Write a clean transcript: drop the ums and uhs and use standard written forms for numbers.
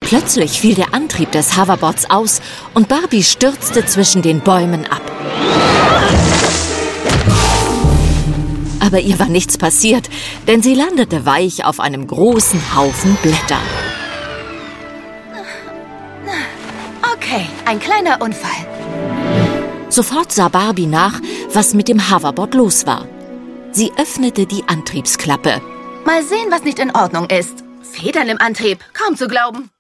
Plötzlich fiel der Antrieb des Hoverboards aus und Barbie stürzte zwischen den Bäumen ab. Aber ihr war nichts passiert, denn sie landete weich auf einem großen Haufen Blätter. Okay, ein kleiner Unfall. Sofort sah Barbie nach, was mit dem Hoverboard los war. Sie öffnete die Antriebsklappe. Mal sehen, was nicht in Ordnung ist. Federn im Antrieb, kaum zu glauben.